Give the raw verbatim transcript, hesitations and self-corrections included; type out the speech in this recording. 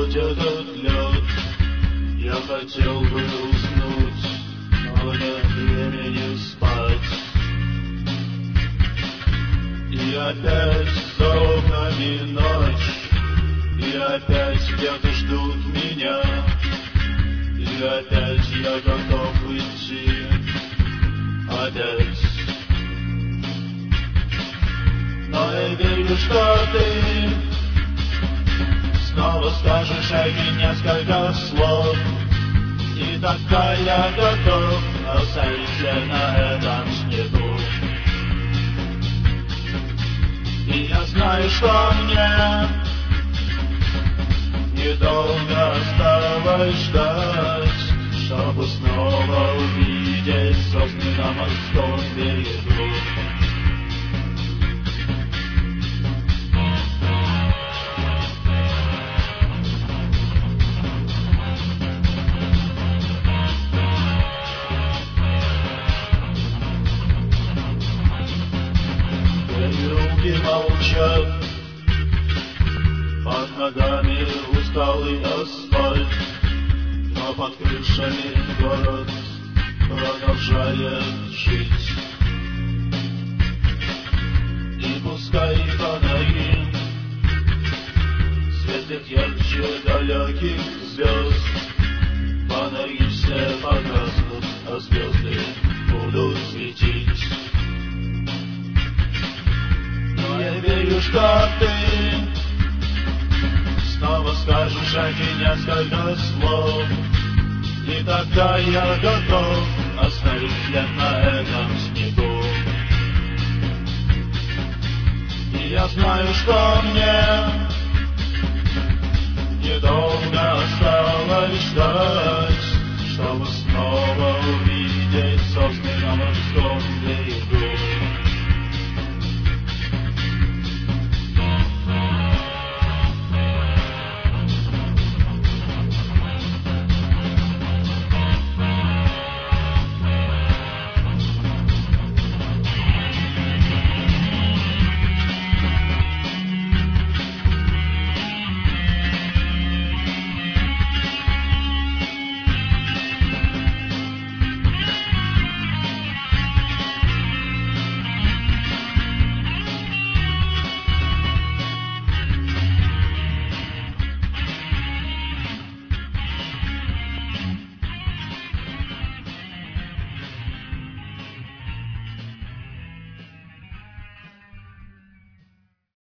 хоть этот лед. Я хотел бы уснуть, но нет времени спать. И опять за окнами ночь, и опять где-то ждут меня, и опять я готов идти, опять. Но я верю, что ты снова скажешь эти несколько слов, и тогда я готов оставить след на этом снегу. И я знаю, что мне недолго осталось ждать, чтобы снова увидеть сосны на морском берегу. Руки молчат, под ногами усталый асфальт, но под крышами город продолжает жить. И пускай фонари светят ярче далеких звезд, фонари все погаснут, а звезды будут светить. Я верю, что ты снова скажешь эти несколько слов, и тогда я готов оставить след на этом снегу. И я знаю, что мне